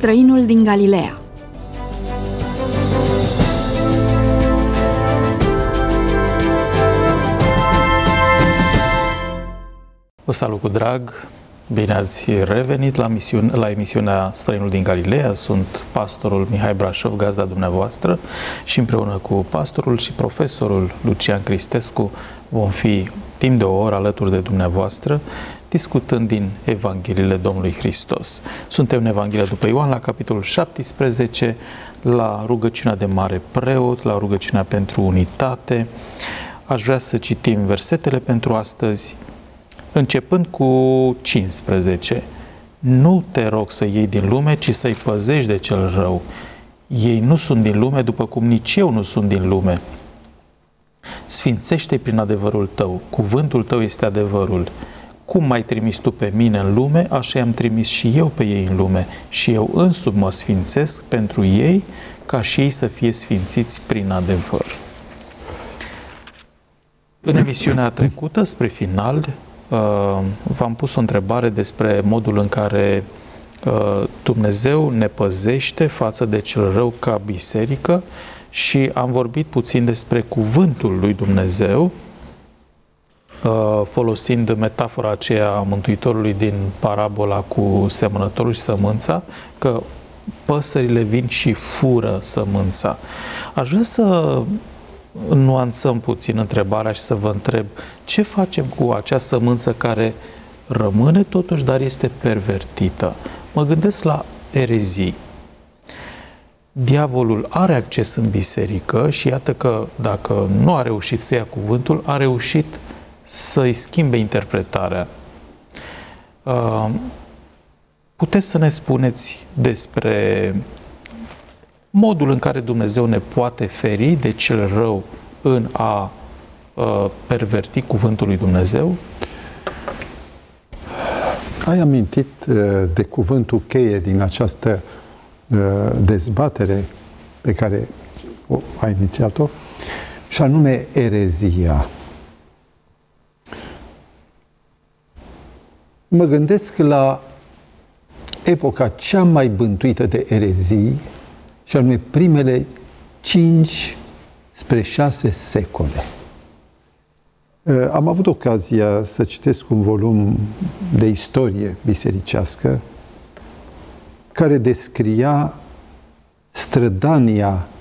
Străinul din Galileea. Vă salut cu drag! Bine ați revenit la emisiunea Străinul din Galileea. Sunt pastorul Mihai Brașov, gazda dumneavoastră, și împreună cu pastorul și profesorul Lucian Cristescu vom fi timp de o oră alături de dumneavoastră, discutând din Evangheliile Domnului Hristos. Suntem în Evanghelia după Ioan, la capitolul 17, la rugăciunea de mare preot, la rugăciunea pentru unitate. Aș vrea să citim versetele pentru astăzi, începând cu 15. Nu te rog să iei din lume, ci să-i păzești de cel rău. Ei nu sunt din lume, după cum nici eu nu sunt din lume. Sfințește-i prin adevărul tău. Cuvântul tău este adevărul. Cum m-ai trimis tu pe mine în lume, așa i-am trimis și eu pe ei în lume. Și eu însumi mă sfințesc pentru ei, ca și ei să fie sfințiți prin adevăr. În emisiunea trecută, spre final, v-am pus o întrebare despre modul în care Dumnezeu ne păzește față de cel rău ca biserică și am vorbit puțin despre cuvântul lui Dumnezeu, folosind metafora aceea a Mântuitorului din parabola cu semănătorul și sămânța, că păsările vin și fură sămânța. Aș vrea să nuanțăm puțin întrebarea și să vă întreb ce facem cu acea sămânță care rămâne totuși, dar este pervertită. Mă gândesc la erezii. Diavolul are acces în biserică și iată că dacă nu a reușit să ia cuvântul, a reușit să-i schimbe interpretarea. Puteți să ne spuneți despre modul în care Dumnezeu ne poate feri de cel rău în a perverti cuvântul lui Dumnezeu? Ai amintit de cuvântul cheie din această dezbatere pe care ai inițiat-o, și anume erezia. Mă gândesc la epoca cea mai bântuită de erezii, și anume primele 5 spre 6 secole. Am avut ocazia să citesc un volum de istorie bisericească care descria strădania,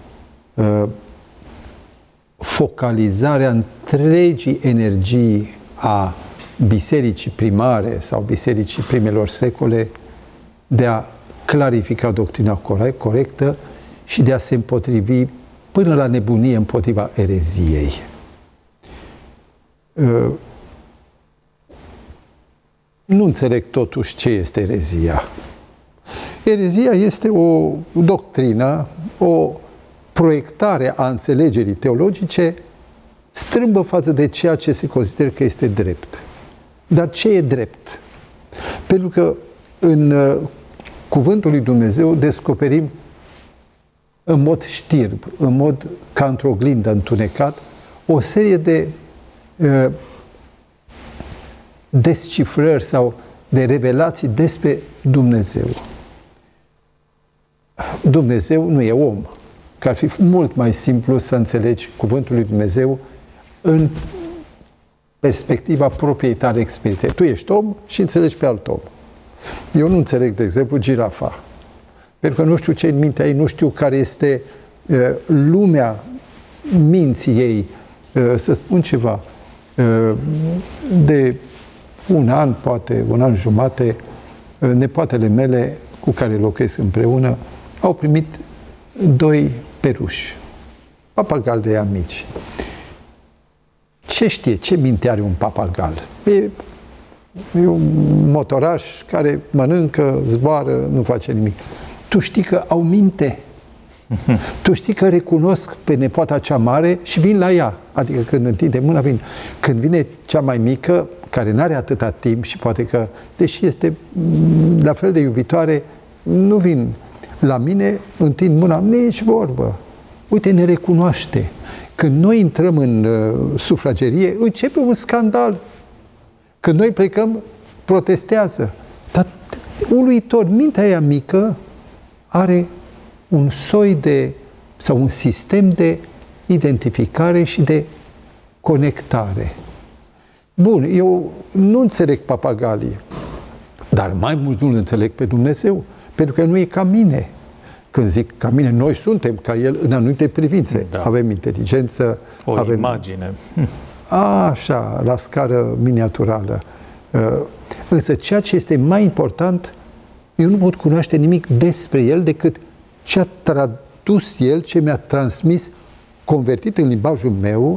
focalizarea întregii energii a bisericii primare sau bisericii primelor secole de a clarifica doctrina corectă și de a se împotrivi până la nebunie împotriva ereziei. Nu înțeleg totuși ce este erezia. Erezia este o doctrină, o proiectare a înțelegerii teologice strâmbă față de ceea ce se consideră că este drept. Dar ce e drept? Pentru că în Cuvântul lui Dumnezeu descoperim în mod știrb, în mod ca într-o oglindă întunecat, o serie de descifrări sau de revelații despre Dumnezeu. Dumnezeu nu e om, că ar fi mult mai simplu să înțelegi Cuvântul lui Dumnezeu în perspectiva propriei tale experiențe. Tu ești om și înțelegi pe alt om. Eu nu înțeleg, de exemplu, girafa. Pentru că nu știu ce în mintea ei, nu știu care este lumea minții ei. Să spun ceva, de un an, poate un an jumate, nepoatele mele cu care locuiesc împreună au primit 2 peruși, papagali de ea mici. Ce știe, ce minte are un papagal? E un motoraș care mănâncă, zboară, nu face nimic. Tu știi că au minte. Tu știi că recunosc pe nepoata cea mare și vin la ea. Adică când întinde mâna, vin. Când vine cea mai mică, care nu are atâta timp și poate că, deși este la fel de iubitoare, nu vin la mine, întind mâna, nici vorbă. Uite, ne recunoaște. Când noi intrăm în sufragerie, începe un scandal. Când noi plecăm, protestează. Dar uluitor, mintea aia mică are un soi de, sau un sistem de identificare și de conectare. Bun, eu nu înțeleg papagalii, dar mai mult nu-L înțeleg pe Dumnezeu, pentru că nu e ca mine. Când zic ca mine, noi suntem ca El în anumite privințe. Da. Avem inteligență, avem imagine. Așa, la scară miniaturală. Însă ceea ce este mai important, eu nu pot cunoaște nimic despre El decât ce a tradus El, ce mi-a transmis, convertit în limbajul meu,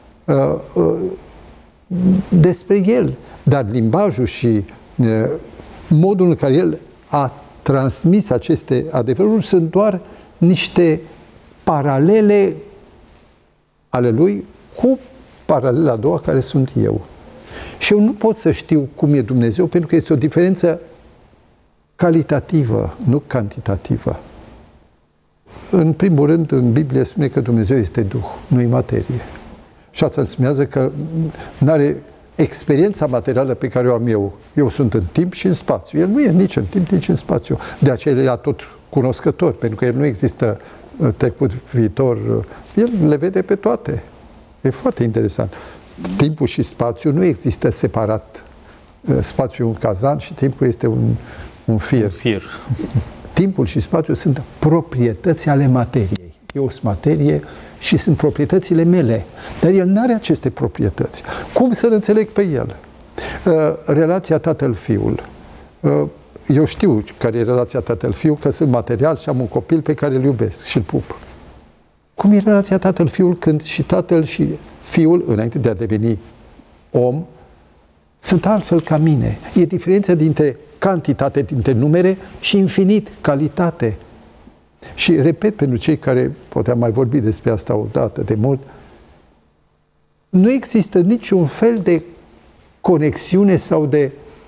despre El. Dar limbajul și modul în care El a transmis aceste adevăruri sunt doar niște paralele ale Lui cu paralela a doua care sunt eu. Și eu nu pot să știu cum e Dumnezeu, pentru că este o diferență calitativă, nu cantitativă. În primul rând, în Biblie spune că Dumnezeu este Duh, nu e materie. Și asta înseamnă că nu are experiența materială pe care o am eu. Eu sunt în timp și în spațiu. El nu e nici în timp, nici în spațiu. De aceea el e tot cunoscător, pentru că el nu există trecut, viitor. El le vede pe toate. E foarte interesant. Timpul și spațiul nu există separat. Spațiul e un cazan și timpul este un fier. Timpul și spațiul sunt proprietăți ale materiei. Eu sunt materie și sunt proprietățile mele. Dar el nu are aceste proprietăți. Cum să-l înțeleg pe el? Relația tatăl-fiul. Eu știu care e relația tatăl-fiul, că sunt material și am un copil pe care îl iubesc și îl pup. Cum e relația tatăl-fiul când și tatăl și fiul, înainte de a deveni om, sunt altfel ca mine? E diferența dintre cantitate, dintre numere și infinit, calitate. Și repet pentru cei care poate am mai vorbit despre asta odată de mult, nu există niciun fel de conexiune sau de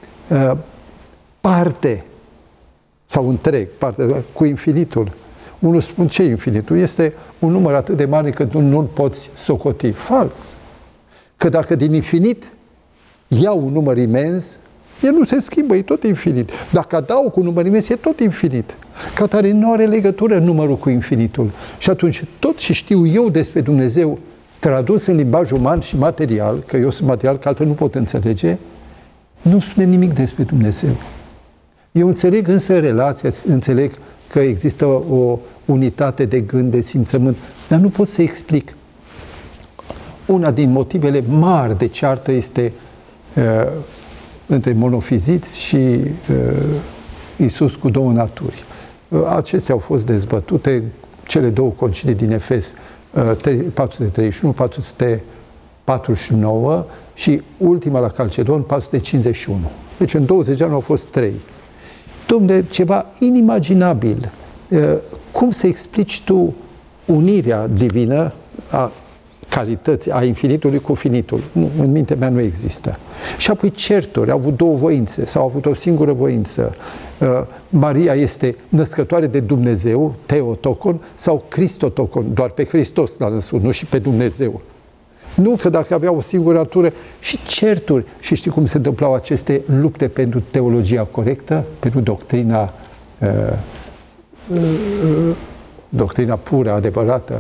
parte sau întreg, parte cu infinitul. Unul spune, ce infinitul? Este un număr atât de mare că nu-l poți socoti. Fals! Că dacă din infinit iau un număr imens, el nu se schimbă, e tot infinit. Dacă adaug cu un număr imens, e tot infinit. Ca atare nu are legătură numărul cu infinitul. Și atunci tot ce știu eu despre Dumnezeu, tradus în limbaj uman și material, că eu sunt material, că altfel nu pot înțelege, nu spune nimic despre Dumnezeu. Eu înțeleg însă relația, înțeleg că există o unitate de gând, de simțământ, dar nu pot să explic. Una din motivele mari de ceartă este între monofiziți și Iisus cu două naturi. Acestea au fost dezbătute, cele două concilii din Efes, 431, 449 și ultima la Calcedon, 451. Deci în 20 ani au fost 3. Dom'le, ceva inimaginabil. Cum să explici tu unirea divină a calității, a infinitului cu finitul? Nu, în mintea mea nu există. Și apoi certuri, au avut două voințe sau au avut o singură voință. Maria este născătoare de Dumnezeu, Theotokon, sau Christotokon, doar pe Hristos l-a născut, nu și pe Dumnezeu. Nu că dacă avea o singură natură, și certuri. Și știi cum se întâmplau aceste lupte pentru teologia corectă, pentru doctrina pură, adevărată.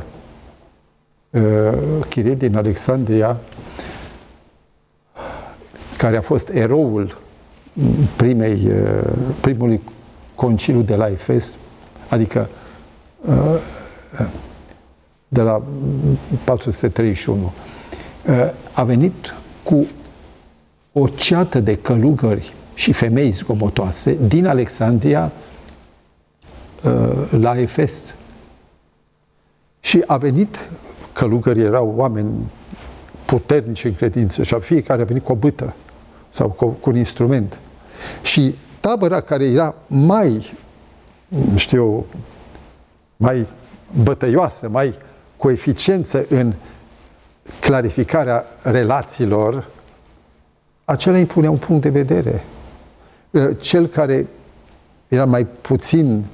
Chiril din Alexandria, care a fost eroul primului conciliu de la Efes, adică de la 431, a venit cu o ceată de călugări și femei zgomotoase din Alexandria la Efes. Și a venit, călugării erau oameni puternici în credință și fiecare a venit cu o bâtă sau cu un instrument. Și tabăra care era mai, mai bătăioasă, mai cu eficiență în clarificarea relațiilor, acela îi punea un punct de vedere. Cel care era mai puțin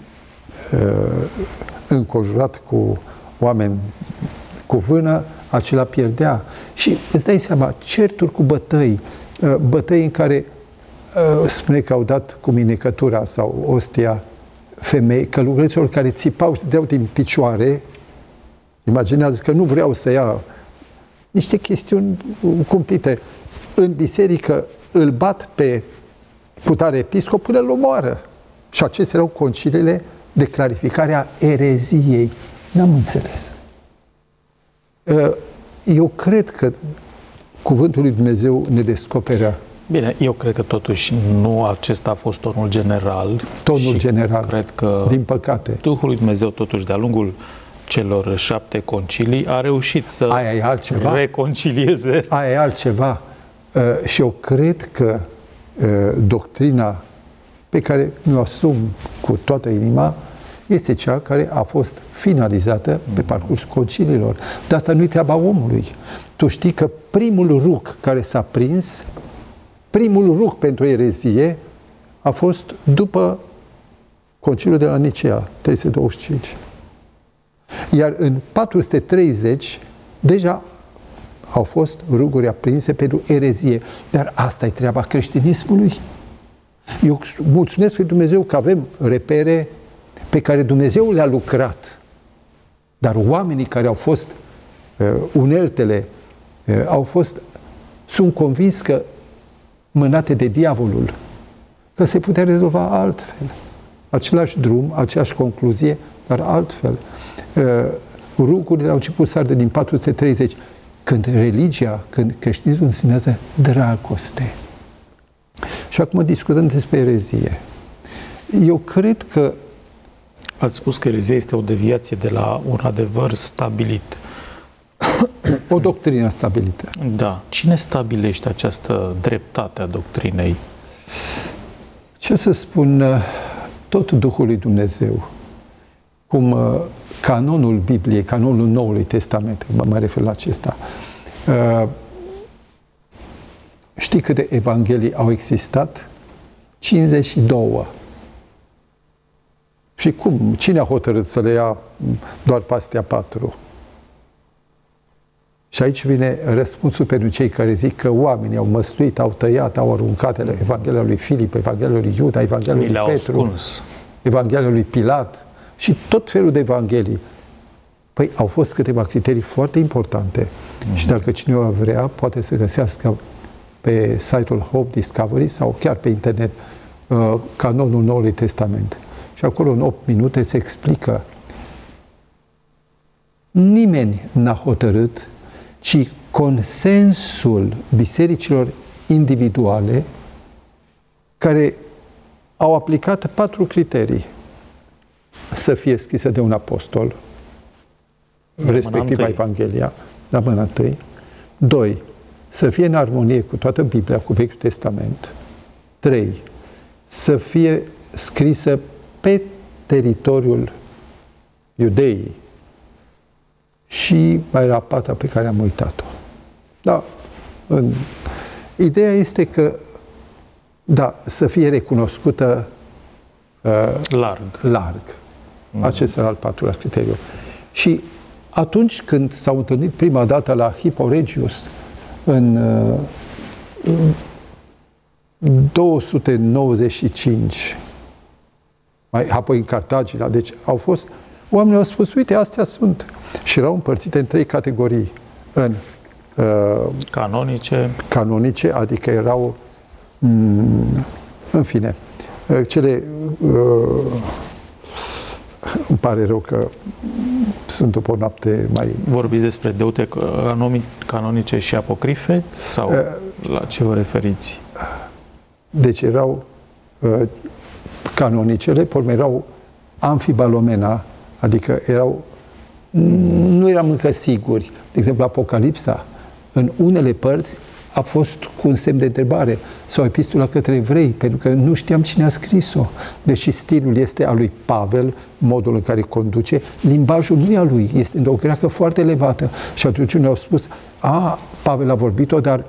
înconjurat cu oameni cu vână, acela pierdea. Și îți dai seama, certuri cu bătăi, bătăi în care spune că au dat cu minecătura sau ostia femei, călugăriților care țipau și dădeau din picioare, imaginează că nu vreau să ia niște chestiuni cumplite. În biserică îl bat pe cutare episcop până îl omoară. Și acestea erau conciliile de clarificare a ereziei. N-am înțeles. Eu cred că Cuvântul lui Dumnezeu ne descoperă. Bine, eu cred că totuși nu acesta a fost tonul general. Tonul general, cred că din păcate. Duhul lui Dumnezeu totuși de-a lungul celor 7 concilii a reușit să reconcilieze. Aia e altceva. Și eu cred că doctrina pe care mi-o asum cu toată inima este cea care a fost finalizată pe parcursul conciliilor. Dar asta nu-i treaba omului. Tu știi că primul ruc care s-a prins, primul ruc pentru erezie a fost după conciliul de la Nicea, 325. Iar în 430 deja au fost ruguri aprinse pentru erezie. Dar asta e treaba creștinismului. Eu mulțumesc lui Dumnezeu că avem repere pe care Dumnezeu le-a lucrat. Dar oamenii care au fost uneltele sunt convins că mânate de diavolul, că se putea rezolva altfel. Același drum, aceeași concluzie, dar altfel. Rugurile au început să ardă din 430, când religia, când creștinismul însemnează dragoste. Și acum discutăm despre erezie. Eu cred că... Ați spus că erezia este o deviație de la un adevăr stabilit. O doctrină stabilită. Da. Cine stabilește această dreptate a doctrinei? Ce să spun, tot Duhul lui Dumnezeu, cum canonul Bibliei, canonul Noului Testament, mă mai refer la acesta. Știi câte evanghelii au existat? 52. Și cum? Cine a hotărât să le ia doar pe astea 4? Și aici vine răspunsul pentru cei care zic că oamenii au măsluit, au tăiat, au aruncat Evanghelia lui Filip, Evanghelia lui Iuda, Evanghelia lui Petru, Evanghelia lui Pilat și tot felul de evanghelii. Păi au fost câteva criterii foarte importante și dacă cineva vrea, poate să găsească pe site-ul Hope Discovery sau chiar pe internet canonul Noului Testament. Și acolo în 8 minute se explică. Nimeni n-a hotărât, ci consensul bisericilor individuale care au aplicat 4 criterii. Să fie scrisă de un apostol, respectiv Evanghelia, la mâna întâi. 2. Să fie în armonie cu toată Biblia, cu Vechiul Testament. 3. Să fie scrisă pe teritoriul Iudeii. Și mai era 4 pe care am uitat-o. Da. Ideea este că, da, să fie recunoscută larg. Acesta era al 4-lea criteriu. Și atunci când s-au întâlnit prima dată la Hippo Regius, în 295, apoi în Cartagina, deci au fost, oamenii au spus, uite, astea sunt. Și erau împărțite în 3 categorii. În canonice, adică erau, în fine, cele, îmi pare rău că sunt după o noapte mai... Vorbiți despre canonice și apocrife? Sau la ce vă referiți? Deci erau canonicele, pe urmă erau Amfibalomena, adică erau, nu eram încă siguri. De exemplu, Apocalipsa, în unele părți, a fost cu un semn de întrebare, sau epistola către evrei, pentru că nu știam cine a scris-o. Deși stilul este al lui Pavel, modul în care conduce, limbajul nu e al lui, este de o greacă foarte elevată. Și atunci ne-au spus, Pavel a vorbit-o, dar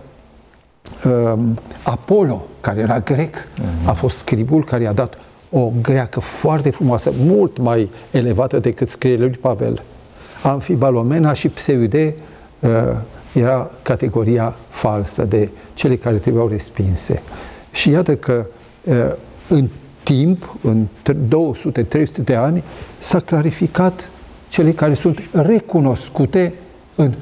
Apollo, care era grec, a fost scribul care i-a dat o greacă foarte frumoasă, mult mai elevată decât scrierile lui Pavel. Amfibalomena și Pseude era categoria falsă de cele care trebuiau respinse. Și iată că în timp, în 200-300 de ani, s-a clarificat cele care sunt recunoscute în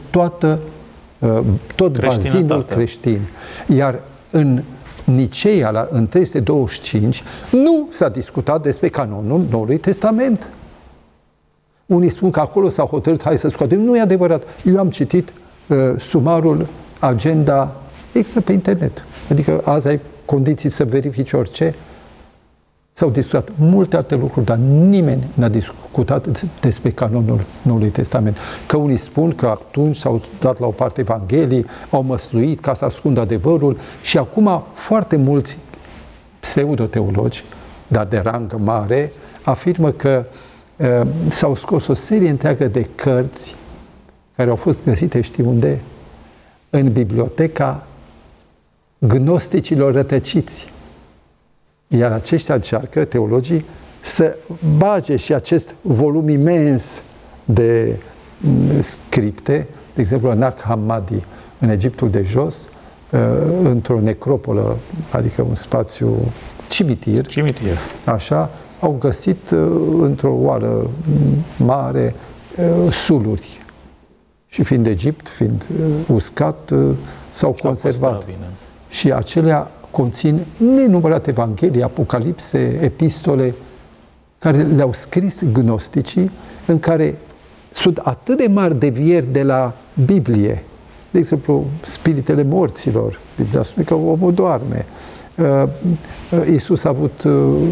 tot bazinul creștin. Iar în Niceea, în 325, nu s-a discutat despre canonul Noului Testament. Unii spun că acolo s-au hotărât, hai să scoatem. Nu e adevărat. Eu am citit sumarul, agenda, există pe internet. Adică azi ai condiții să verifici orice. S-au discutat multe alte lucruri, dar nimeni n-a discutat despre canonul Noului Testament. Că unii spun că atunci s-au dat la o parte Evanghelii, au măsluit ca să ascundă adevărul și acum foarte mulți pseudoteologi, dar de rang mare, afirmă că s-au scos o serie întreagă de cărți care au fost găsite, știi unde? În biblioteca gnosticilor rătăciți. Iar aceștia încearcă, teologii, să bage și acest volum imens de scripte, de exemplu, Nag Hammadi, în Egiptul de jos, într-o necropolă, adică un spațiu cimitir. Așa, au găsit într-o oală mare suluri. Și fiind Egipt, fiind uscat, s-au conservat. Și acelea conțin nenumărate evanghelii, apocalipse, epistole, care le-au scris gnosticii, în care sunt atât de mari devieri de la Biblie. De exemplu, spiritele morților. Biblia spune că omul doarme. Iisus a avut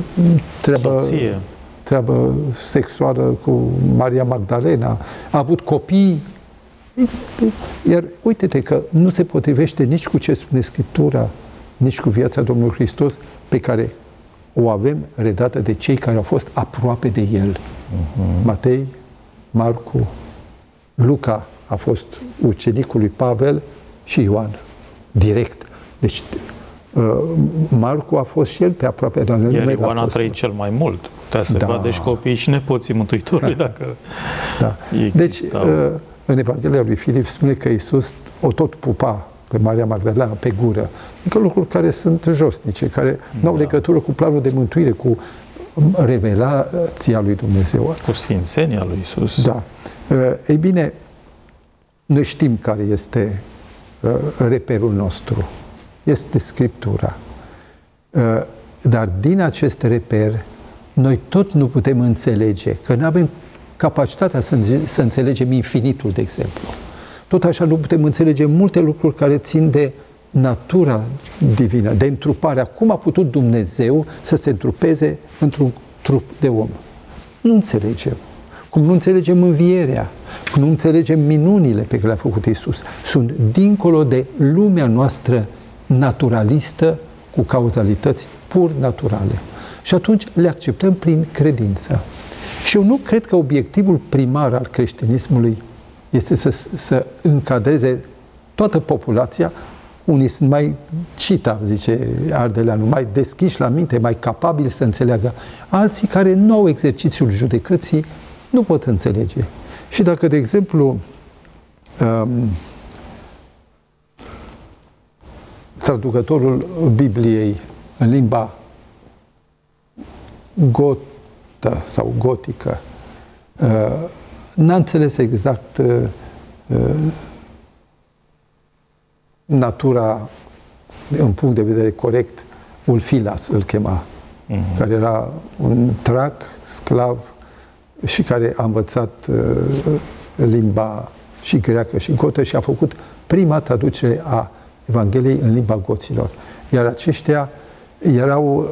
treabă sexuală cu Maria Magdalena. A avut copii. Iar uite-te că nu se potrivește nici cu ce spune Scriptura, nici cu viața Domnului Hristos, pe care o avem redată de cei care au fost aproape de El. Matei, Marcu, Luca a fost ucenicul lui Pavel și Ioan, direct. Deci Marcu a fost și el pe aproape de Domnul. Iar Ioan a trăit cel mai mult. Putea să vadă și copiii și nepoții Mântuitorului, dacă existau. Deci, în Evanghelia lui Filip spune că Iisus o tot pupa pe Maria Magdalena pe gură. Adică lucruri care sunt josnice, care nu au legătură cu planul de mântuire, cu revelația lui Dumnezeu. Cu sfințenia lui Iisus. Da. Ei bine, noi știm care este reperul nostru. Este Scriptura. Dar din acest reper, noi tot nu putem înțelege, că nu avem capacitatea să înțelegem infinitul, de exemplu. Tot așa nu putem înțelege multe lucruri care țin de natura divină, de întruparea. Cum a putut Dumnezeu să se întrupeze într-un trup de om? Nu înțelegem. Cum nu înțelegem învierea, cum nu înțelegem minunile pe care le-a făcut Iisus. Sunt dincolo de lumea noastră naturalistă, cu cauzalități pur naturale. Și atunci le acceptăm prin credință. Și eu nu cred că obiectivul primar al creștinismului este să încadreze toată populația. Unii sunt mai cita, zice Ardeleanu, mai deschiși la minte, mai capabili să înțeleagă. Alții care nu au exercițiul judecății nu pot înțelege. Și dacă, de exemplu, traducătorul Bibliei în limba gotă sau gotică n-a înțeles exact natura, în punct de vedere corect, Ulfilas îl chema, care era un trac, sclav, și care a învățat limba și greacă și gotă și a făcut prima traducere a Evangheliei în limba goților. Iar aceștia erau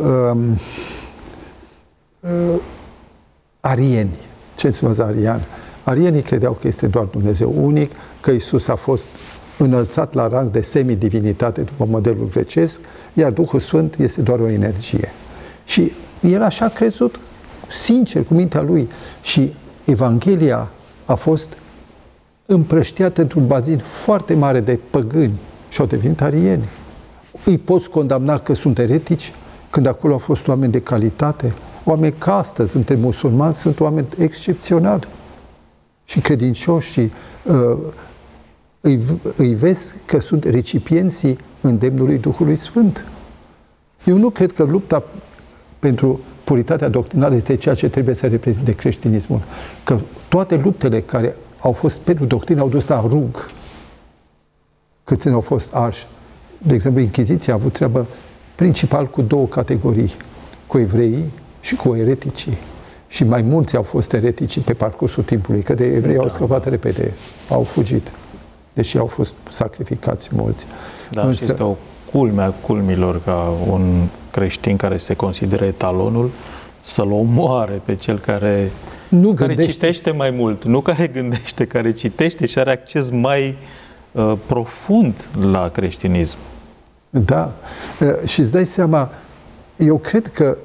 arieni. Ce înseamnă arian? Arienii credeau că este doar Dumnezeu unic, că Iisus a fost înălțat la rang de semidivinitate după modelul grecesc, iar Duhul Sfânt este doar o energie. Și el așa a crezut, sincer, cu mintea lui. Și Evanghelia a fost împrăștiată într-un bazin foarte mare de păgâni și au devenit arieni. Îi poți condamna că sunt eretici când acolo au fost oameni de calitate? Oameni ca astăzi, între musulmani, sunt oameni excepționali și credincioși și îi vezi că sunt recipienții îndemnului Duhului Sfânt. Eu nu cred că lupta pentru puritatea doctrinală este ceea ce trebuie să reprezinte creștinismul. Că toate luptele care au fost pentru doctrină au dus la rug. Câți au fost arși. De exemplu, Inchiziția a avut treabă principal cu două categorii, cu evreii și cu ereticii. Și mai mulți au fost eretici pe parcursul timpului, că de evrei au scăpat repede, au fugit, deși au fost sacrificați mulți. Da, însă, și este o culme a culmilor ca un creștin care se consideră etalonul să-l omoare pe cel care citește mai mult, nu care gândește, care citește și are acces mai profund la creștinism. Da. Și îți dai seama, eu cred că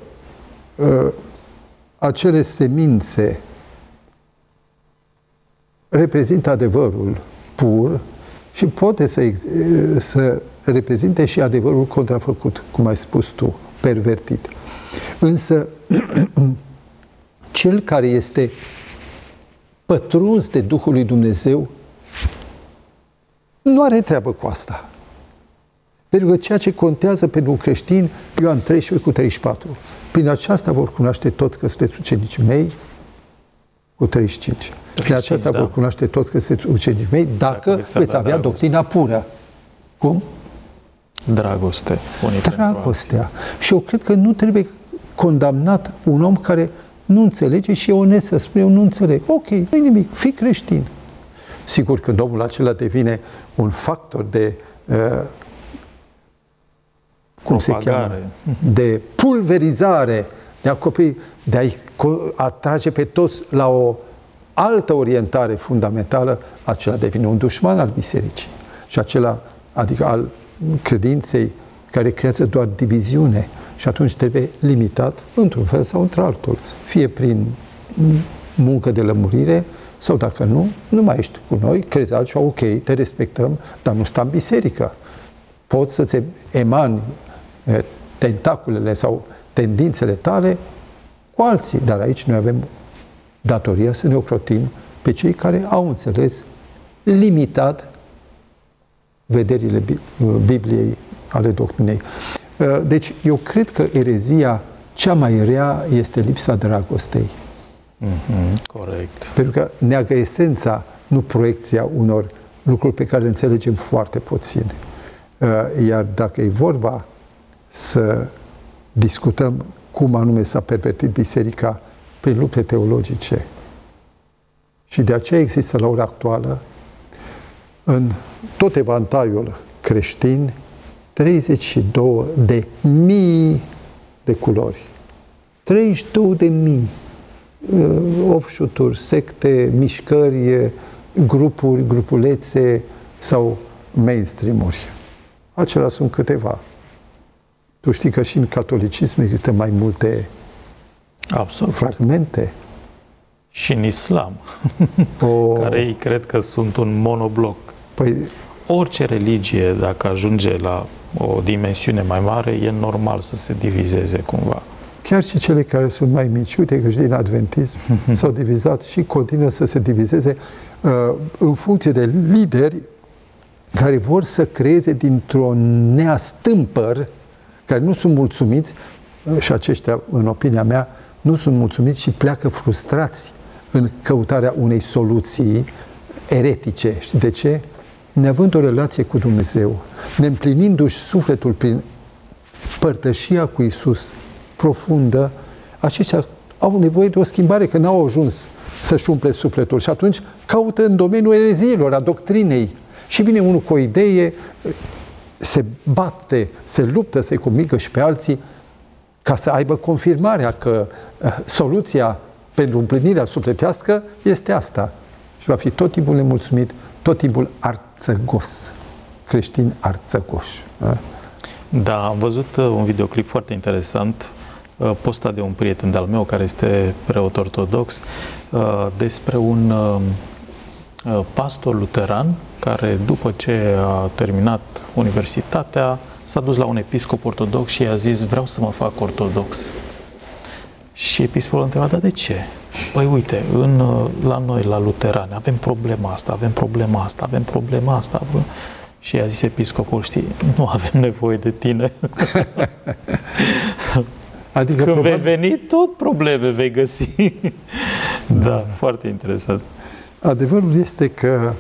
acele semințe reprezintă adevărul pur și poate să reprezinte și adevărul contrafăcut, cum ai spus tu, pervertit. Însă, cel care este pătruns de Duhul lui Dumnezeu nu are treabă cu asta. Pentru că ceea ce contează pentru un creștin, Ioan 13:34, prin aceasta vor cunoaște toți că sunteți ucenicii mei, cu 35. Prin aceasta vor cunoaște toți că sunteți ucenicii mei, dacă veți avea doctrina pură. Cum? Dragoste. Dragostea. Și eu cred că nu trebuie condamnat un om care nu înțelege și e onest să spune, eu nu înțeleg. Ok, nu-i nimic, fii creștin. Sigur că Domnul acela devine un factor de cum se cheamă? De pulverizare, de a acoperi, de a-i atrage pe toți la o altă orientare fundamentală, acela devine un dușman al bisericii. Și acela, adică al credinței, care creează doar diviziune și atunci trebuie limitat într-un fel sau într-altul. Fie prin muncă de lămurire sau dacă nu, nu mai ești cu noi, crezi altceva, ok, te respectăm, dar nu sta în biserică. Poți să-ți emani tentaculele sau tendințele tale cu alții, dar aici noi avem datoria să ne ocrotim pe cei care au înțeles limitat vederile Bibliei ale doctrinei. Deci eu cred că erezia cea mai rea este lipsa dragostei. Corect. Pentru că neagă esența, nu proiecția unor lucruri pe care le înțelegem foarte puțin. Iar dacă e vorba să discutăm cum anume s-a pervertit biserica prin lupte teologice, și de aceea există la ora actuală în tot evantaiul creștin 32.000 de culori. 32.000 offshoot-uri, secte, mișcări, grupuri, grupulețe sau mainstream-uri. Acelea sunt câteva. Tu știi că și în catolicism există mai multe fragmente. Și în islam, care ei cred că sunt un monobloc. Păi, orice religie, dacă ajunge la o dimensiune mai mare, e normal să se divizeze cumva. Chiar și cele care sunt mai mici. Uite că și din adventism s-au divizat și continuă să se divizeze în funcție de lideri care vor să creeze dintr-un neastâmpăr, care nu sunt mulțumiți, și aceștia, în opinia mea, nu sunt mulțumiți și pleacă frustrați în căutarea unei soluții eretice. Știi de ce? Neavând o relație cu Dumnezeu, neîmplinindu-și sufletul prin părtășia cu Iisus profundă, aceștia au nevoie de o schimbare, că n-au ajuns să-și umple sufletul și atunci caută în domeniul ereziilor, a doctrinei. Și vine unul cu o idee, se bate, se luptă, se convingă și pe alții ca să aibă confirmarea că soluția pentru împlinirea sufletească este asta. Și va fi tot timpul nemulțumit, tot timpul arțăgos. Creștin arțăgoș. Da, am văzut un videoclip foarte interesant postat de un prieten de-al meu care este preot ortodox despre un pastor luteran care după ce a terminat universitatea s-a dus la un episcop ortodox și i-a zis: vreau să mă fac ortodox. Și episcopul a întrebat: dar de ce? Păi uite, la noi, la luterani, avem problema asta, avem problema asta, avem problema asta. Și i-a zis episcopul: știi, nu avem nevoie de tine. Adică când vei veni, tot probleme vei găsi. Da, foarte interesant. Adevărul este că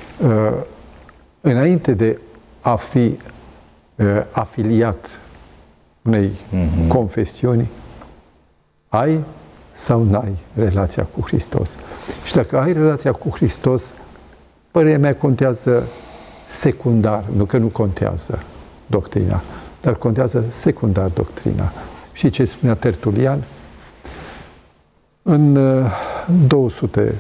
înainte de a fi afiliat unei confesiuni, ai sau n-ai relația cu Hristos. Și dacă ai relația cu Hristos, părerea mea contează secundar, nu că nu contează doctrina, dar contează secundar doctrina. Și ce spunea Tertulian? În 200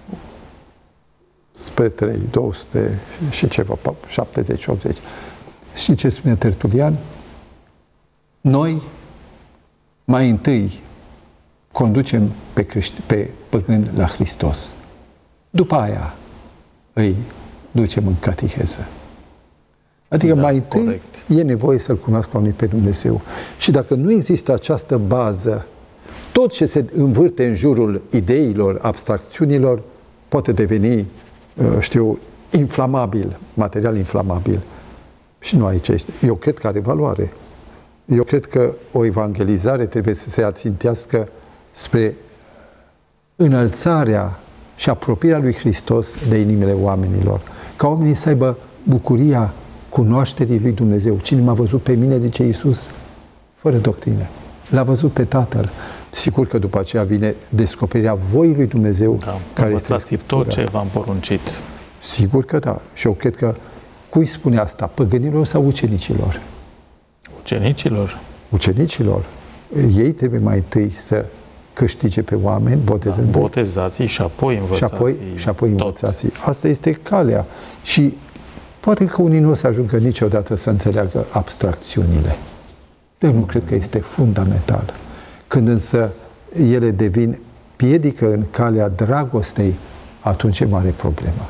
spre 3, 200 și ceva, 70-80. Și ce spunea Tertulian? Noi mai întâi conducem pe păgâni la Hristos. După aia îi ducem în catiheză. Adică mai întâi corect. E nevoie să-L cunoască oamenii pe Dumnezeu. Și dacă nu există această bază, tot ce se învârte în jurul ideilor, abstracțiunilor, poate deveni, inflamabil, material inflamabil. Și nu aici este. Eu cred că are valoare. Eu cred că o evangelizare trebuie să se ațintească spre înălțarea și apropierea lui Hristos de inimile oamenilor. Ca oamenii să aibă bucuria cunoașterii lui Dumnezeu. Cine m-a văzut pe mine, zice Iisus, fără doctrină. L-a văzut pe Tatăl. Sigur că după aceea vine descoperirea voii lui Dumnezeu. Da, care învățați este tot ce v-am poruncit. Sigur că da. Și eu cred că cui spune asta? Păgânilor sau ucenicilor? Ucenicilor. Ucenicilor. Ei trebuie mai întâi să câștige pe oameni, botezându-i. Botezații și apoi învățații. Și apoi învățații. Asta este calea. Și poate că unii nu o să ajungă niciodată să înțeleagă abstracțiunile. Eu nu cred că este fundamental. Când însă ele devin piedică în calea dragostei, atunci e mare problemă.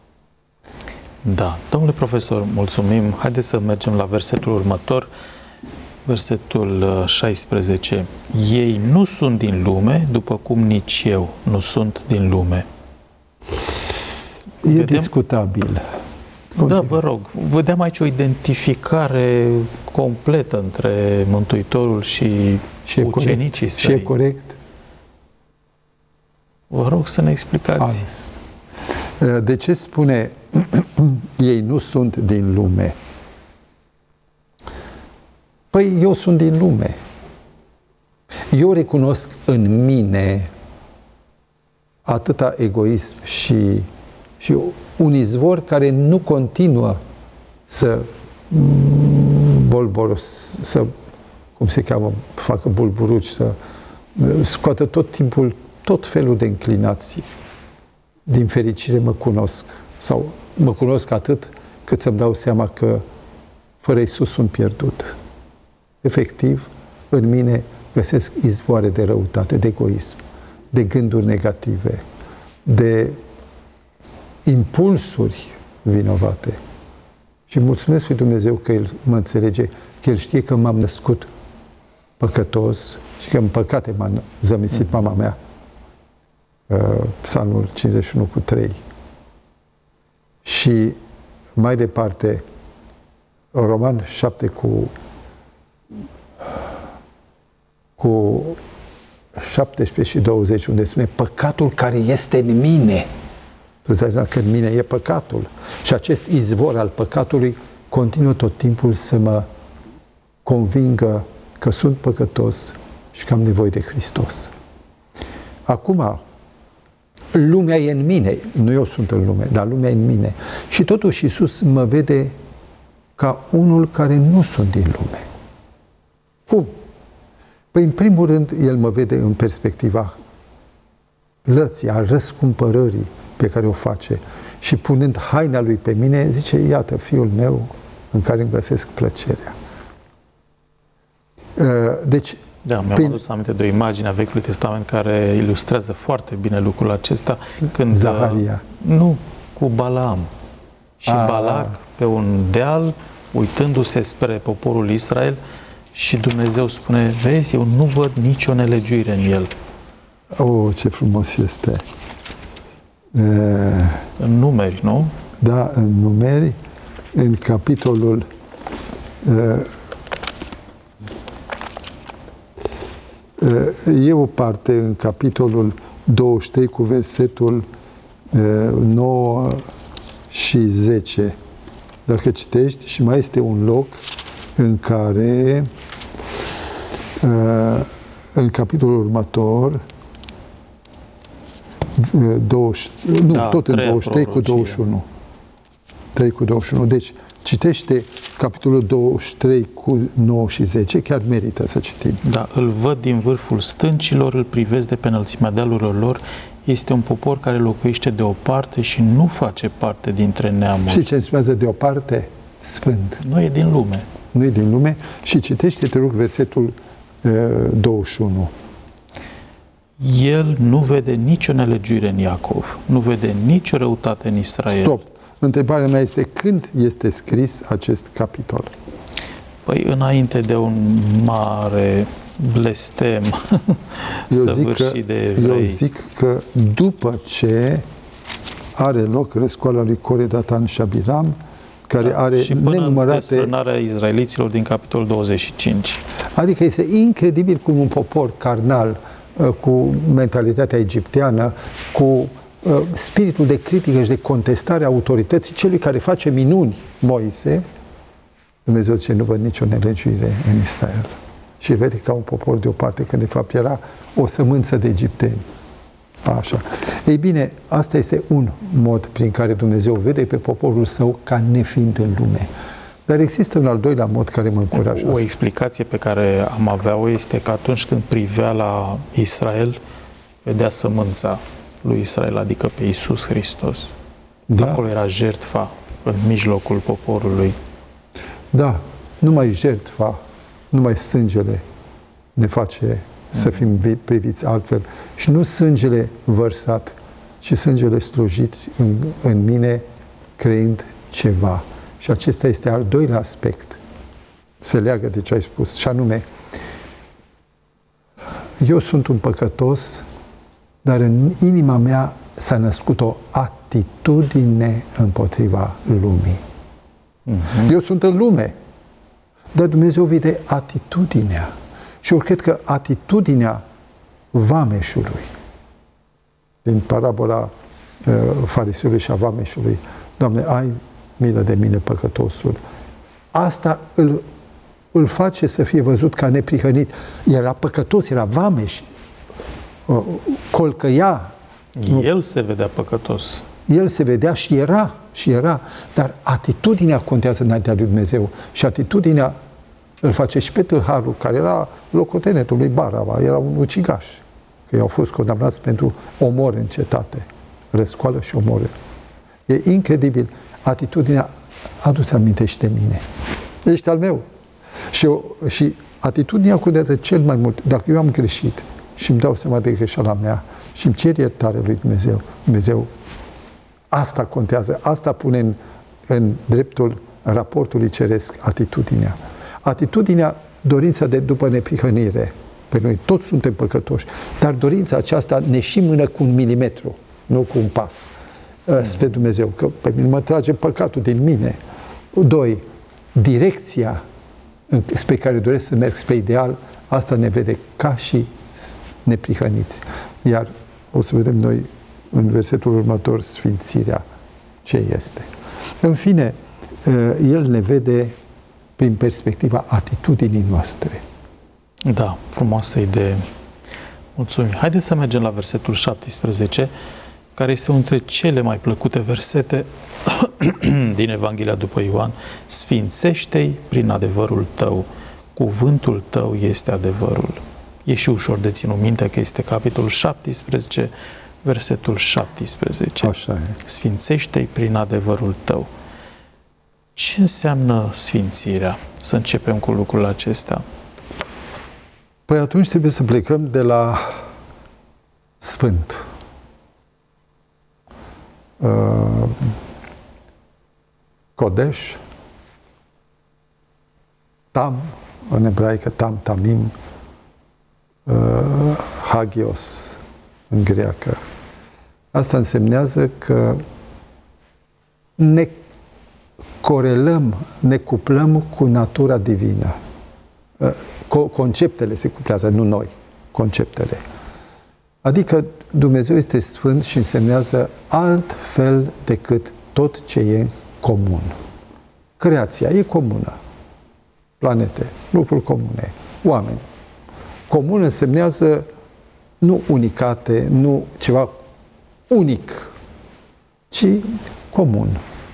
Da. Domnule profesor, mulțumim. Haideți să mergem la versetul următor. Versetul 16. Ei nu sunt din lume, după cum nici eu nu sunt din lume. E discutabil. Da, vă rog. Vedeam aici o identificare completă între Mântuitorul și ucenicii săi. Și e corect? Vă rog să ne explicați. De ce spune ei nu sunt din lume? Păi eu sunt din lume. Eu recunosc în mine atâta egoism și un izvor care nu continuă să cum se cheamă, facă bulburuci, să scoată tot timpul tot felul de înclinații. Din fericire mă cunosc. Sau mă cunosc atât cât să-mi dau seama că fără Iisus sunt pierdut. Efectiv, în mine găsesc izvoare de răutate, de egoism, de gânduri negative, de impulsuri vinovate. Și mulțumesc lui Dumnezeu că El mă înțelege, că El știe că m-am născut păcătos și că în păcate m-a zămisit mama mea. Psalmul 51:3. Și mai departe, Roman 7:17 și 20, unde spune păcatul care este în mine. Tu îți dai seama că în mine e păcatul. Și acest izvor al păcatului continuă tot timpul să mă convingă că sunt păcătos și că am nevoie de Hristos. Acum, lumea e în mine, nu eu sunt în lume, dar lumea e în mine. Și totuși Iisus mă vede ca unul care nu sunt din lume. Cum? Păi, în primul rând, El mă vede în perspectiva plății, a răscumpărării pe care o face. Și punând haina Lui pe mine, zice, iată, Fiul meu în care îmi găsesc plăcerea. Deci, da, mi-am adus aminte de o imagine a Vechiului Testament care ilustrează foarte bine lucrul acesta. Când Zaharia. Nu, cu Balaam. Și Balac pe un deal, uitându-se spre poporul Israel, și Dumnezeu spune, vezi, eu nu văd nicio nelegiuire în el. Oh, ce frumos este! În Numeri, nu? Da, în Numeri, în capitolul E o parte în capitolul 23 cu versetul 9 și 10. Dacă citești, și mai este un loc în care în capitolul următor 20, nu, tot în 23 cu 21. 3 cu 21. Deci, citește capitolul 23 cu 9 și 10, chiar merită să citim. Da, îl văd din vârful stâncilor, îl privesc de pe înălțimea dealurilor lor. Este un popor care locuiește deoparte și nu face parte dintre neamuri. Și ce înseamnă deoparte? Sfânt. Nu e din lume. Nu e din lume. Și citește, te rog, versetul 21. El nu vede nicio nelegiuire în Iacov, nu vede nicio răutate în Israel. Stop! Întrebarea mea este când este scris acest capitol? Păi înainte de un mare blestem săvârșit de evrei. Eu zic că după ce are loc răscoala lui Core, Datan și Abiram, care are și până nenumărate... în desfrânarea izraeliților din capitolul 25. Adică este incredibil cum un popor carnal, cu mentalitatea egipteană, cu spiritul de critică și de contestare a autorității celui care face minuni, Moise, Dumnezeu zice, nu văd nicio nelegiuire în Israel. Și vede ca un popor deoparte, când de fapt era o sămânță de egipteni. Așa. Ei bine, asta este un mod prin care Dumnezeu vede pe poporul său ca nefiind în lume. Dar există un al doilea mod care mă încurajează. O explicație pe care am avea-o este că atunci când privea la Israel, vedea sămânța lui Israel, adică pe Iisus Hristos. Da. Acolo era jertfa în mijlocul poporului. Da, numai jertfa, numai sângele ne face să fim priviți altfel. Și nu sângele vărsat, ci sângele slujit în mine, creând ceva. Și acesta este al doilea aspect. Se leagă de ce ai spus, și anume, eu sunt un păcătos, dar în inima mea s-a născut o atitudine împotriva lumii. Eu sunt în lume, dar Dumnezeu vede atitudinea. Și eu cred că atitudinea vameșului, din parabola fariseului și a vameșului, Doamne, ai milă de mine, păcătosul. Asta îl face să fie văzut ca neprihănit. Era păcătos, era vameș, colcăia. El se vedea păcătos. El se vedea și era, dar atitudinea contează înaintea lui Dumnezeu. Și atitudinea îl face și pe tâlharul, care era locotenetul lui Baraba, era un ucigaș, că i-au fost condamnați pentru omor în cetate, răscoală și omorâre. E incredibil. Atitudinea, adu-ți aminte și de mine. Ești al meu. Și atitudinea contează cel mai mult. Dacă eu am greșit și îmi dau seama de greșeala mea și îmi cer iertare lui Dumnezeu, asta contează. Asta pune în dreptul raportului ceresc atitudinea. Atitudinea, dorința de după neprihănire. Pe noi toți suntem păcătoși, dar dorința aceasta ne și mână cu 1 milimetru, nu cu un pas. Spre Dumnezeu, că pe mine mă trage păcatul din mine. 2. Direcția spre care doresc să merg spre ideal, asta ne vede ca și neprihăniți. Iar o să vedem noi în versetul următor sfințirea ce este. În fine, El ne vede prin perspectiva atitudinii noastre. Da, frumoasă idee. Mulțumim. Haideți să mergem la versetul 17, care este unul dintre cele mai plăcute versete din Evanghelia după Ioan. Sfințește-i prin adevărul tău. Cuvântul tău este adevărul. E și ușor de ținut minte că este capitolul 17, versetul 17. Așa e. Sfințește-i prin adevărul tău. Ce înseamnă sfințirea? Să începem cu lucrul acesta. Păi atunci trebuie să plecăm de la Sfânt. Kodesh, Tam, în ebraică Tam, Tamim, Hagios, în greacă. Asta însemnează că ne corelăm, ne cuplăm cu natura divină. Conceptele se cuplează, nu noi. conceptele. Adică Dumnezeu este sfânt și însemnează altfel decât tot ce e comun. Creația e comună. Planete, lucruri comune, oameni. Comun însemnează nu unitate, nu ceva unic, ci comun.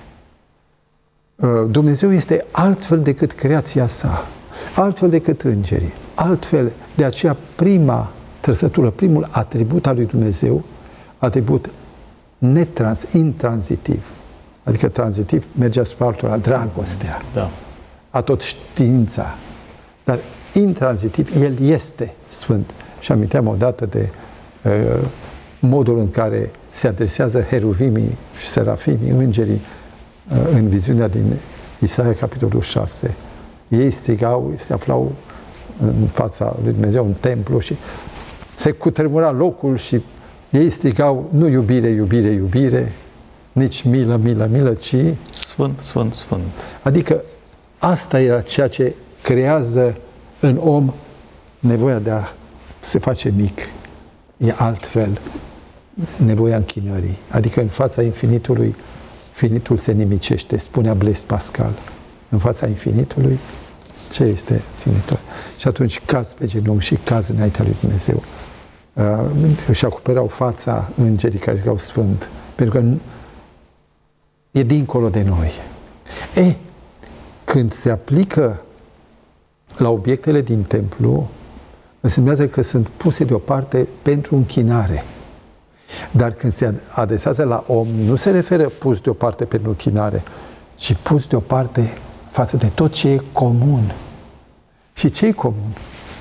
Dumnezeu este altfel decât creația sa, altfel decât îngerii, altfel. De aceea prima trăsătură, primul atribut al lui Dumnezeu, atribut intranzitiv, adică tranzitiv merge asupra altora, dragostea, Da. a tot știința, dar intranzitiv, El este sfânt. Și aminteam odată de modul în care se adresează heruvimii și serafimii, îngerii, în viziunea din Isaia, capitolul 6. Ei strigau, se aflau în fața lui Dumnezeu, în templu, și se cutremura locul și ei strigau, nu iubire, iubire, iubire, nici milă, milă, milă, ci... Sfânt, sfânt, sfânt. Adică asta era ceea ce creează în om nevoia de a se face mic. E altfel nevoia închinării. Adică în fața infinitului, finitul se nimicește, spunea Blaise Pascal. În fața infinitului, ce este finitul? Și atunci cazi pe genunchi și cazi înaintea lui Dumnezeu. Își acoperau fața îngerii care erau sfânt. Pentru că e dincolo de noi. Când se aplică la obiectele din templu, însemnează că sunt puse deoparte pentru închinare. Dar când se adresează la om, nu se referă pus deoparte pentru închinare, ci pus deoparte față de tot ce e comun. Și ce e comun?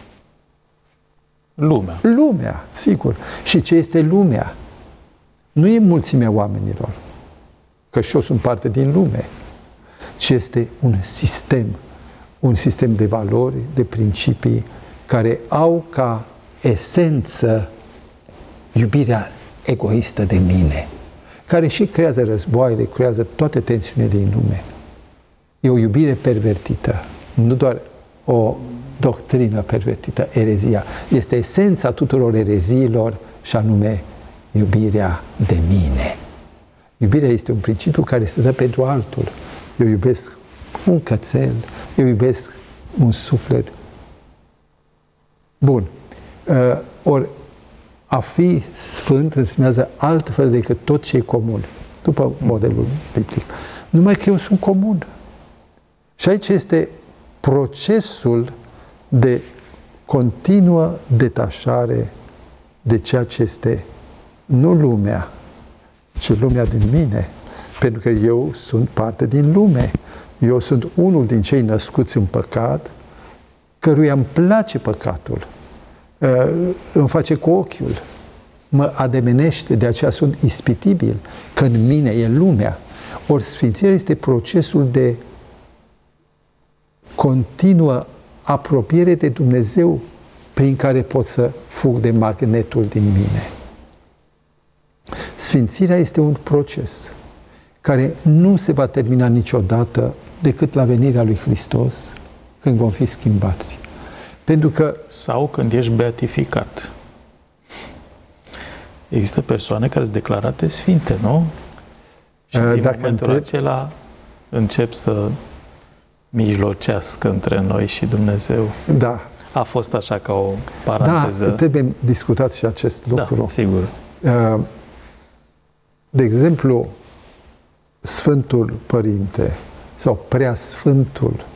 Lumea. Lumea, sigur. Și ce este lumea? Nu e mulțimea oamenilor, că și eu sunt parte din lume, ci este un sistem de valori, de principii, care au ca esență iubirea egoistă de mine, care și creează războaiele, creează toate tensiunile din lume. E o iubire pervertită, nu doar o doctrină pervertită, erezia. Este esența tuturor ereziilor și anume iubirea de mine. Iubirea este un principiu care se dă pentru altul. Eu iubesc un cățel, eu iubesc un suflet. Bun. Ori a fi sfânt înseamnă altfel decât tot ce e comun, după modelul biblic. Numai că eu sunt comun. Și aici este procesul de continuă detașare de ceea ce este nu lumea, ci lumea din mine. Pentru că eu sunt parte din lume. Eu sunt unul din cei născuți în păcat, căruia îmi place păcatul. Îmi face cu ochiul. Mă ademenește, de aceea sunt ispitibil, că în mine e lumea. Ori sfințirea este procesul de continuă apropiere de Dumnezeu prin care pot să fug de magnetul din mine. Sfințirea este un proces care nu se va termina niciodată decât la venirea lui Hristos, când vom fi schimbați. Pentru că... Sau când ești beatificat. Există persoane care sunt declarate sfinte, nu? Și din momentul acela încep să mijlocească între noi și Dumnezeu. Da. A fost așa ca o paranteză. Da, trebuie discutat și acest lucru. Da, sigur. De exemplu, Sfântul Părinte sau Preasfântul,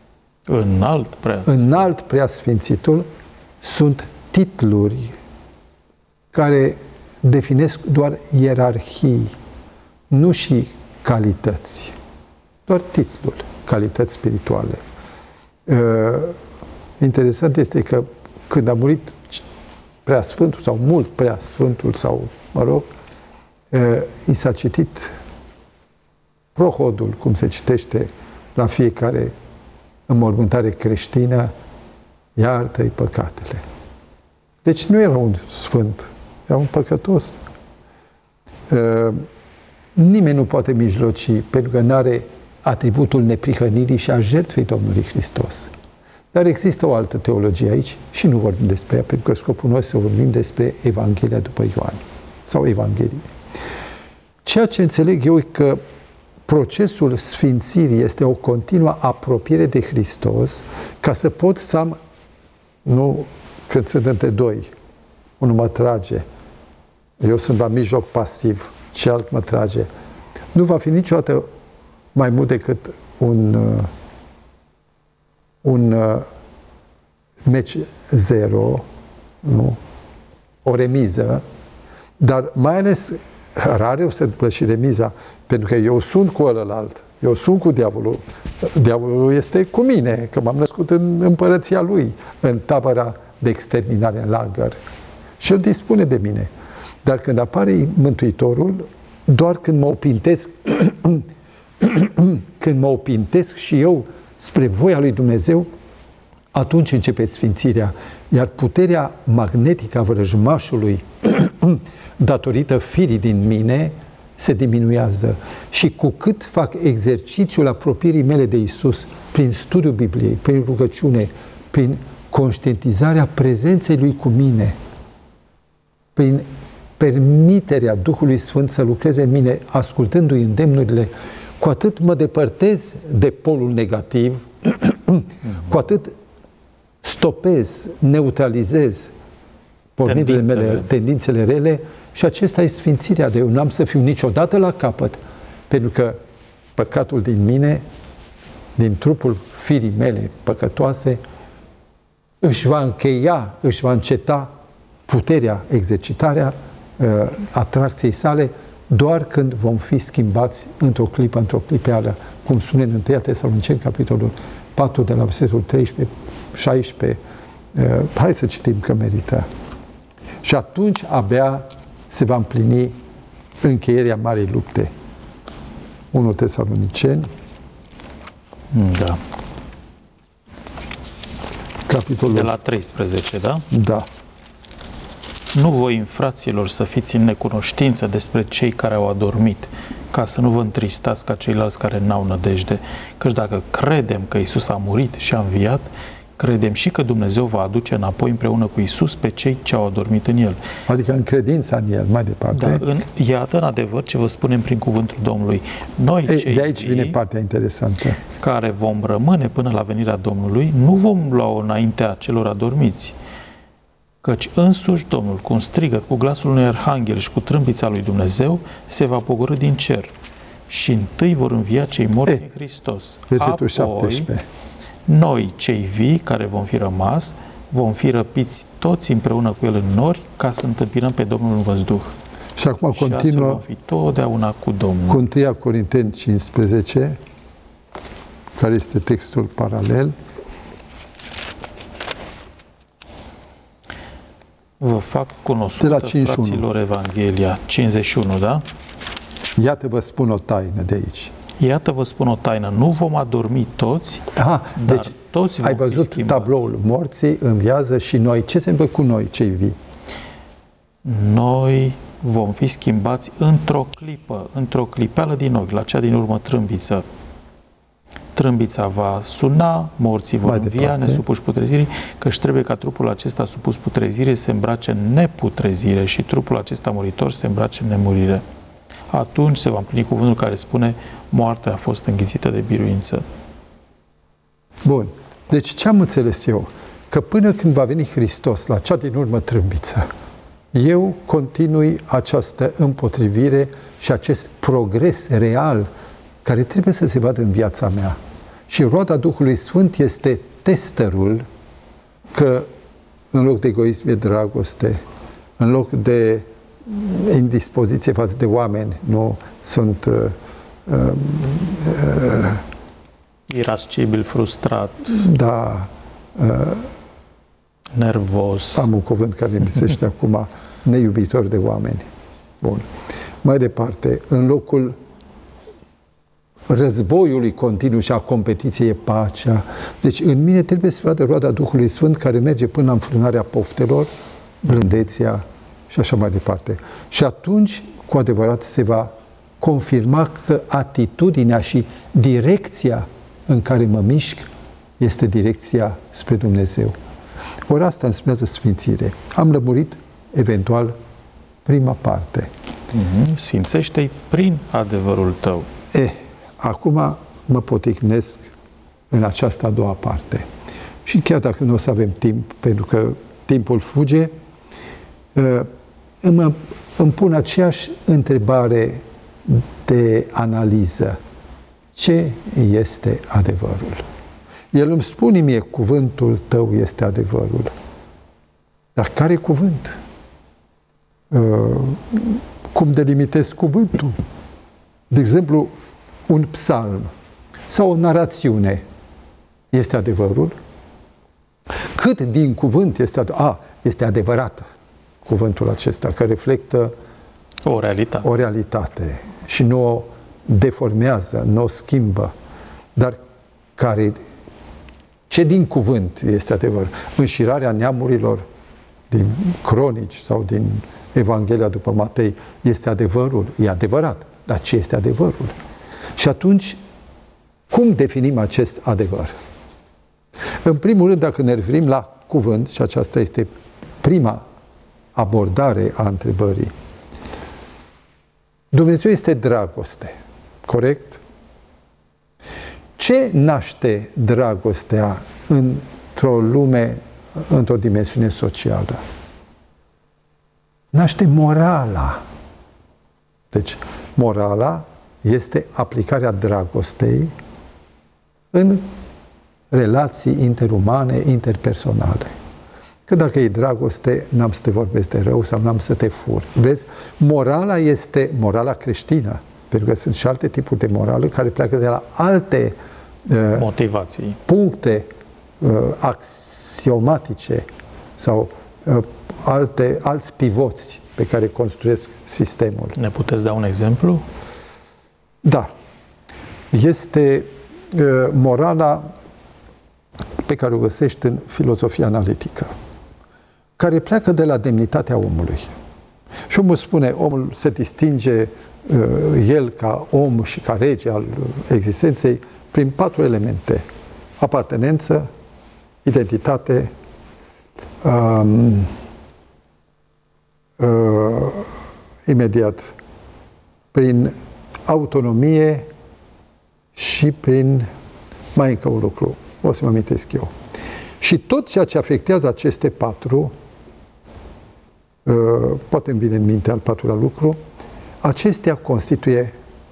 Înalt Preasfințitul sunt titluri care definesc doar ierarhii, nu și calități. Doar titlul, calități spirituale. Interesant este că când a murit Preasfântul sau mult Preasfântul sau, mă rog, i s-a citit prohodul, cum se citește la fiecare înmormântare creștină, iartă-i păcatele. Deci nu era un sfânt, era un păcătos. Nimeni nu poate mijloci, pentru că nu are atributul neprihănirii și a jertfei Domnului Hristos. Dar există o altă teologie aici și nu vorbim despre ea, pentru că scopul nostru să vorbim despre Evanghelia după Ioan sau Evanghelie. Ceea ce înțeleg eu e că procesul sfințirii este o continuă apropiere de Hristos, ca să pot să am, nu când sunt între doi, unul mă trage, eu sunt la mijloc pasiv, celălalt mă trage. Nu va fi niciodată mai mult decât un meci 0, nu? O remiză, dar mai ales rar se întâmplă și remiza, pentru că eu sunt cu ălălalt, eu sunt cu diavolul. Diavolul este cu mine, că m-am născut în împărăția lui, în tabăra de exterminare, în lagăr. Și el dispune de mine. Dar când apare Mântuitorul, doar când mă opintesc, când mă opintesc și eu spre voia lui Dumnezeu, atunci începe sfințirea. Iar puterea magnetică a vrăjmașului, datorită firii din mine, se diminuează. Și cu cât fac exercițiul apropierii mele de Iisus, prin studiul Bibliei, prin rugăciune, prin conștientizarea prezenței Lui cu mine, prin permiterea Duhului Sfânt să lucreze în mine, ascultându-i îndemnurile, cu atât mă depărtez de polul negativ, cu atât stopez, neutralizez tendințele rele și acesta e sfințirea, de eu n-am să fiu niciodată la capăt, pentru că păcatul din mine, din trupul firii mele păcătoase, își va încheia, își va înceta puterea, exercitarea atracției sale doar când vom fi schimbați într-o clipă, într-o clipeală, cum spune în 1 Tesaloniceni, capitolul 4, de la versetul 13, 16. Hai să citim că merită. Și atunci abia se va împlini încheierea marei lupte. 1 Tesaloniceni. Da. Capitolul... De la 13, da? Da. Nu voi, fraților, să fiți în necunoștință despre cei care au adormit, ca să nu vă întristați ca ceilalți care n-au nădejde. Căci dacă credem că Iisus a murit și a înviat, credem și că Dumnezeu va aduce înapoi împreună cu Iisus pe cei ce au adormit în El. Adică în credința în El, mai departe. Da, iată în adevăr ce vă spunem prin cuvântul Domnului. Noi, cei de aici vine partea interesantă. Care vom rămâne până la venirea Domnului, nu vom lua înaintea celor adormiți, căci însuși Domnul, cu un strigăt, cu glasul unui arhanghel și cu trâmbița lui Dumnezeu, se va pogorî din cer. Și întâi vor învia cei morți în Hristos. Versetul Apoi, 17. noi, cei vii, care vom fi rămas, vom fi răpiți toți împreună cu El în nori, ca să întâmpinăm pe Domnul în văzduh. Și acum continuă vom fi totdeauna cu Domnul. Cu 1 Corinteni 15, care este textul paralel. Vă fac cunoscută, fraților, Evanghelia 51, da? Iată vă spun o taină de aici. Iată vă spun o taină, nu vom adormi toți, dar deci toți vom ai văzut fi schimbați. Tabloul morții, înviază și noi. Ce se întâmplă cu noi, cei vii? Noi vom fi schimbați într-o clipă, într-o clipeală din ochi, la cea din urmă trâmbiță. Trâmbița va suna, morții vor învia, nesupuși putrezirii, căci trebuie ca trupul acesta supus putrezire se îmbrace în neputrezire și trupul acesta muritor se îmbrace în nemurire. Atunci se va împlini cuvântul care spune: moartea a fost înghițită de biruință. Bun. Deci ce am înțeles eu? Că până când va veni Hristos la cea din urmă trâmbiță, eu continui această împotrivire și acest progres real care trebuie să se vadă în viața mea. Și roada Duhului Sfânt este testerul că în loc de egoism e dragoste, în loc de indispoziție față de oameni, nu sunt irascibil, frustrat, nervos. Am un cuvânt care îmi lisește acum, neiubitor de oameni. Bun. Mai departe, în locul războiului continuu și a competiției e pacea. Deci în mine trebuie să vadă roada Duhului Sfânt care merge până la înfrânarea poftelor, blândețea și așa mai departe. Și atunci, cu adevărat, se va confirma că atitudinea și direcția în care mă mișc este direcția spre Dumnezeu. Ori asta înseamnă sfințire. Am lămurit, eventual, prima parte. Sfințește-i prin adevărul tău. Acum mă poticnesc în această a doua parte. Și chiar dacă nu o să avem timp, pentru că timpul fuge, îmi pun aceeași întrebare de analiză. Ce este adevărul? El îmi spune mie, cuvântul tău este adevărul. Dar care cuvânt? Cum delimitez cuvântul? De exemplu, un psalm sau o narațiune este adevărul? Cât din cuvânt este adevărat? Este adevărat cuvântul acesta, care reflectă o realitate și nu o deformează, nu o schimbă, dar ce din cuvânt este adevăr? Înșirarea neamurilor din Cronici sau din Evanghelia după Matei este adevărul? E adevărat, dar ce este adevărul? Și atunci, cum definim acest adevăr? În primul rând, dacă ne referim la cuvânt, și aceasta este prima abordare a întrebării, Dumnezeu este dragoste, corect? Ce naște dragostea într-o lume, într-o dimensiune socială? Naște morala. Deci, morala este aplicarea dragostei în relații interumane, interpersonale. Că dacă e dragoste, n-am să te vorbesc de rău sau n-am să te fur. Vezi? Morala este morala creștină, pentru că sunt și alte tipuri de morală care pleacă de la alte motivații, puncte axiomatice sau alți pivoți pe care construiesc sistemul. Ne puteți da un exemplu? Da. Este morala pe care o găsești în filozofia analitică, care pleacă de la demnitatea omului. Și omul spune, omul se distinge el ca om și ca rege al existenței prin 4 elemente. Apartenență, identitate, imediat, prin autonomie și prin mai încă un lucru. O să mă amintesc eu. Și tot ceea ce afectează aceste 4, poate îmi vine în minte al 4-lea lucru, acestea constituie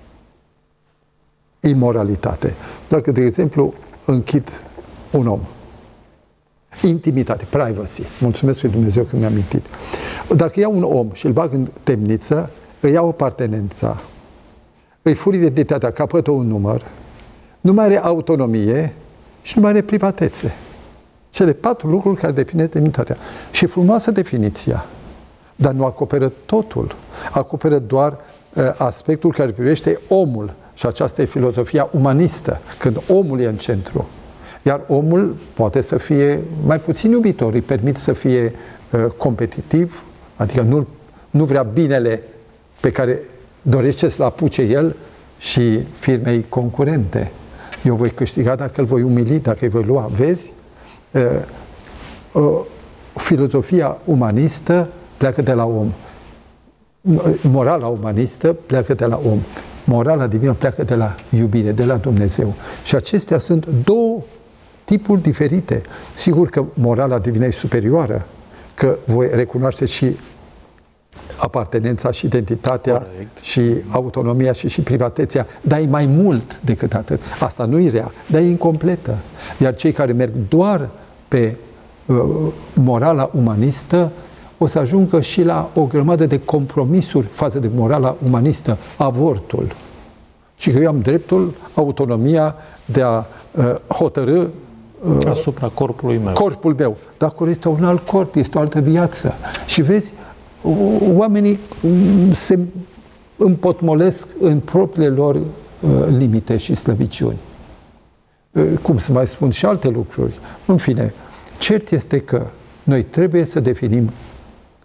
imoralitate. Dacă, de exemplu, închid un om, intimitate, privacy, mulțumesc lui Dumnezeu că mi-a amintit. Dacă iau un om și îl bag în temniță, îi iau apartenența, îi fur identitatea, capătă un număr, nu mai are autonomie și nu mai are privatețe. Cele 4 lucruri care definesc demnitatea. Și frumoasă definiția, dar nu acoperă totul. Acoperă doar aspectul care privește omul. Și aceasta e filozofia umanistă, când omul e în centru. Iar omul poate să fie mai puțin iubitor, îi permit să fie competitiv, adică nu vrea binele pe care dorește să-l apuce el și firmei concurente. Eu voi câștiga dacă îl voi umili, dacă îi voi lua. Vezi? Filozofia umanistă pleacă de la om. Morala umanistă pleacă de la om. Morala divină pleacă de la iubire, de la Dumnezeu. Și acestea sunt 2 tipuri diferite. Sigur că morala divină e superioară, că voi recunoaște și apartenența și identitatea, corect, și autonomia și privatețea, dar e mai mult decât atât. Asta nu e rea, dar e incompletă. Iar cei care merg doar pe morala umanistă o să ajungă și la o grămadă de compromisuri față de morala umanistă, avortul. Și că eu am dreptul, autonomia de a hotărâ asupra corpului meu. Corpul meu. Dar acolo este un alt corp, este o altă viață. Și vezi, oamenii se împotmolesc în propriile lor limite și slăbiciuni. Cum să mai spun și alte lucruri. În fine, cert este că noi trebuie să definim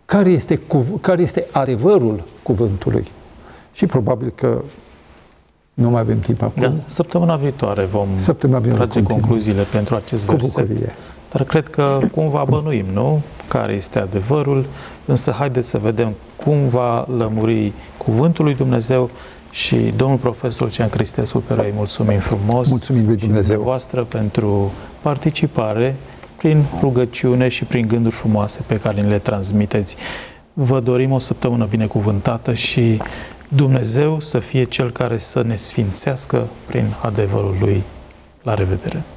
care este adevărul cuvântului. Și probabil că Nu mai avem timp acum. Da, săptămâna viitoare vom trage concluziile pentru acest verset. Dar cred că cumva bănuim, nu? Care este adevărul, însă haideți să vedem cum va lămuri cuvântul lui Dumnezeu și domnul profesor Lucian Cristescu, căruia îi mulțumim frumos. Mulțumim lui Dumnezeu. Și dumneavoastră pentru participare prin rugăciune și prin gânduri frumoase pe care le transmiteți. Vă dorim o săptămână binecuvântată și Dumnezeu să fie Cel care să ne sfințească prin adevărul Lui. La revedere!